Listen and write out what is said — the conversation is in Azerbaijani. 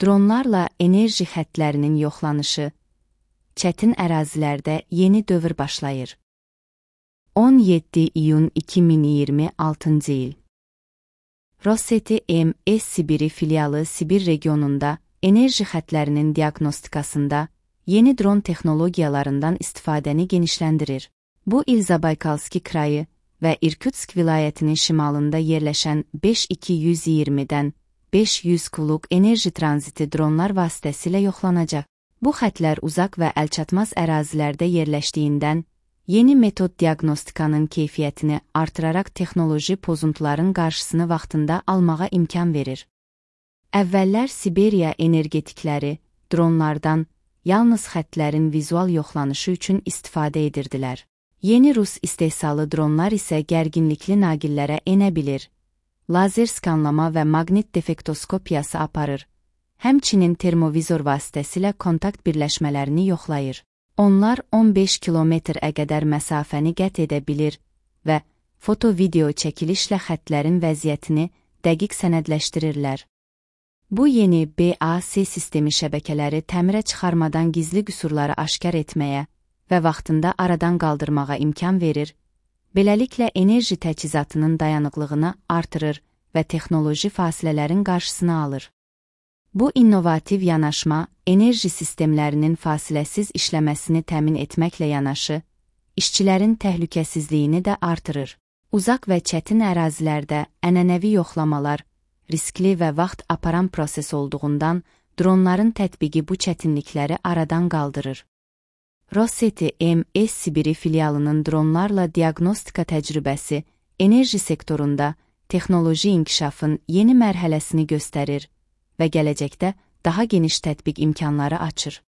Dronlarla enerji xəttlərinin yoxlanışı, çətin ərazilərdə yeni dövr başlayır. 17 iyun 2026-cı il. Rosseti M.S. Sibiri filialı Sibir regionunda enerji xəttlərinin diaqnostikasında yeni dron texnologiyalarından istifadəni genişləndirir. Bu il Zabaykalski krayı və İrkutsk vilayətinin şimalında yerləşən 5220-dən 500 kuluk enerji tranziti dronlar vasitəsilə yoxlanacaq. Bu xəttlər uzaq və əlçatmaz ərazilərdə yerləşdiyindən, yeni metod diaqnostikanın keyfiyyətini artıraraq texnoloji pozuntuların qarşısını vaxtında almağa imkan verir. Əvvəllər Siberiya energetikləri dronlardan yalnız xəttlərin vizual yoxlanışı üçün istifadə edirdilər. Yeni Rus istehsalı dronlar isə gərginlikli naqillərə enə bilir, lazer skanlama və maqnit defektoskopiyası aparır, həmçinin termovizor vasitəsilə kontakt birləşmələrini yoxlayır. Onlar 15 kilometrə qədər məsafəni qət edə bilir və foto-video çəkilişlə xəttlərin vəziyyətini dəqiq sənədləşdirirlər. Bu yeni BAS sistemi şəbəkələri təmirə çıxarmadan gizli qüsurları aşkar etməyə və vaxtında aradan qaldırmağa imkan verir, beləliklə enerji təchizatının dayanıqlığını artırır və texnoloji fasilələrin qarşısını alır. Bu innovativ yanaşma, enerji sistemlərinin fasiləsiz işləməsini təmin etməklə yanaşı, işçilərin təhlükəsizliyini də artırır. Uzaq və çətin ərazilərdə ənənəvi yoxlamalar, riskli və vaxt aparan proses olduğundan, dronların tətbiqi bu çətinlikləri aradan qaldırır. Rosseti M.S. Sibiri filialının dronlarla diaqnostika təcrübəsi, enerji sektorunda texnoloji inkişafın yeni mərhələsini göstərir və gələcəkdə daha geniş tətbiq imkanları açır.